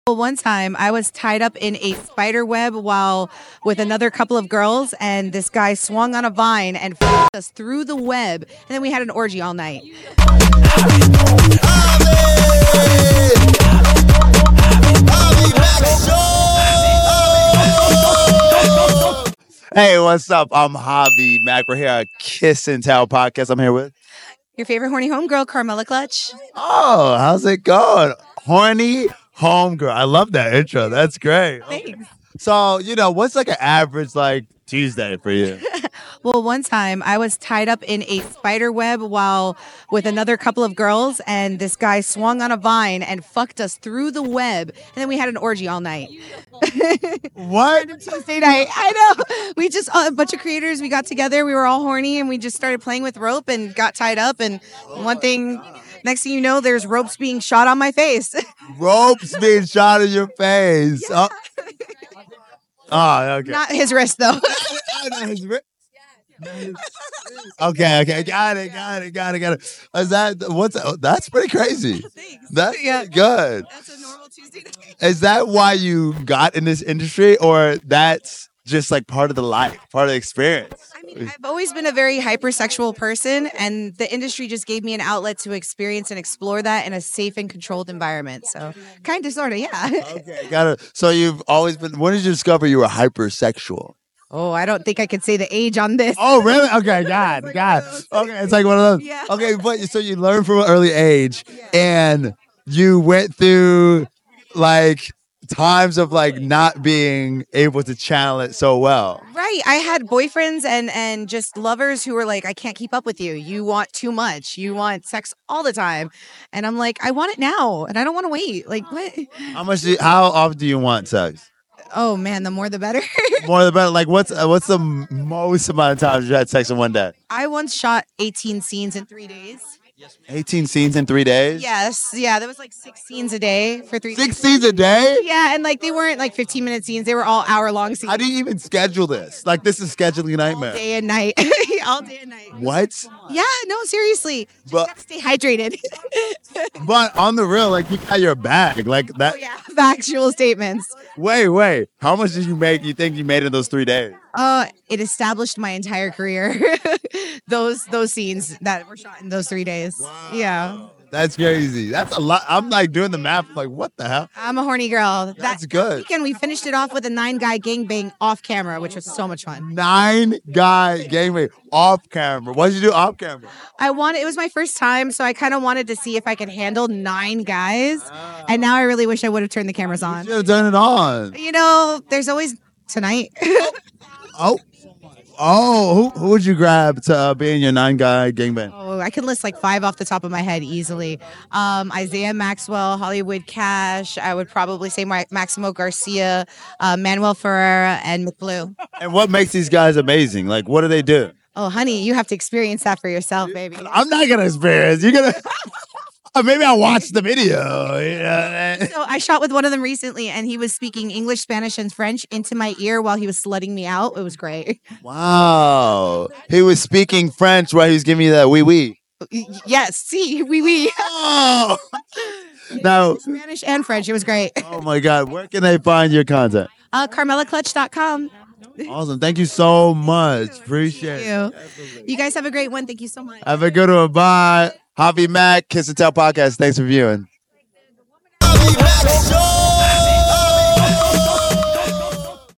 Well, one time I was tied up in a spider web while with another couple of girls, and this guy swung on a vine and us through the web, and then we had an orgy all night. Hey, what's up? I'm Javi Mac. We're here at Kiss and Tell podcast. I'm here with Your favorite horny homegirl, Carmela Clutch. Oh, how's it going? Horny homegirl. I love that intro. That's great. Thanks. So, what's like an average like Tuesday for you? Well, one time I was tied up in a spider web while with another couple of girls, and this guy swung on a vine and fucked us through the web, and then we had an orgy all night. What? Tuesday night. I know. We just, a bunch of creators, we got together, we were all horny, and we just started playing with rope and got tied up, and next thing you know, there's ropes being shot on my face. Ropes being shot in your face. Yeah. Oh, okay. Not his wrist, though. Not his wrist. Okay, got it. That's pretty crazy. That's pretty good. That's a normal Tuesday night. Is that why you got in this industry, or that's just like part of the life, part of the experience? I mean, I've always been a very hypersexual person, and the industry just gave me an outlet to experience and explore that in a safe and controlled environment. So, kind of, sort of, yeah. Okay, got it. So you've always been. When did you discover you were hypersexual? Oh, I don't think I could say the age on this. Oh, really? Okay, God. Okay, it's like one of those. Yeah. Okay, but so you learned from an early age, and you went through like times of like not being able to channel it so well. Right. I had boyfriends and just lovers who were like, I can't keep up with you. You want too much. You want sex all the time. And I'm like, I want it now, and I don't want to wait. Like, what? How often do you want sex? Oh, man, the more the better. More the better. Like, what's the most amount of times you had sex in one day? I once shot 18 scenes in 3 days. 18 scenes in 3 days? Yes. Yeah, there was like 6 scenes a day for 3 days. 6 scenes a day? Yeah, and like they weren't like 15-minute scenes. They were all hour-long scenes. How do you even schedule this? Like, this is scheduling nightmare. All day and night. All day and night. What? Yeah, no, seriously. Just But- have to stay hydrated. But on the real, like, you got your bag. Like, that. Oh, yeah. Factual statements. Wait. How much did you make? You think you made in those 3 days? It established my entire career. those scenes that were shot in those 3 days. Wow. Yeah. That's crazy. That's a lot. I'm like doing the math. I'm like, what the hell? I'm a horny girl. That's good. Weekend we finished it off with a 9-guy gangbang off camera, which was so much fun. 9-guy gangbang off camera. What did you do off camera? It was my first time, so I kind of wanted to see if I could handle 9 guys. And now I really wish I would have turned the cameras on. You should have done it on. There's always tonight. Who would you grab to be in your 9-guy gangbang? Oh, I can list like 5 off the top of my head easily. Isaiah Maxwell, Hollywood Cash. I would probably say Maximo Garcia, Manuel Ferreira, and McBlue. And what makes these guys amazing? Like, what do they do? Oh, honey, you have to experience that for yourself, baby. I'm not gonna experience. You're gonna. Maybe I'll watch the video. Yeah. So I shot with one of them recently, and he was speaking English, Spanish, and French into my ear while he was slutting me out. It was great. Wow. He was speaking French while he was giving you that wee wee. Yes, see, oui. Oh. Now, Spanish and French. It was great. oh my God, where can they find your content? CarmelaClutch.com. Awesome. Thank you so much. Appreciate it. Thank you. You guys have a great one. Thank you so much. Have a good one. Bye. Javi Mac, Kiss and Tell podcast. Thanks for viewing.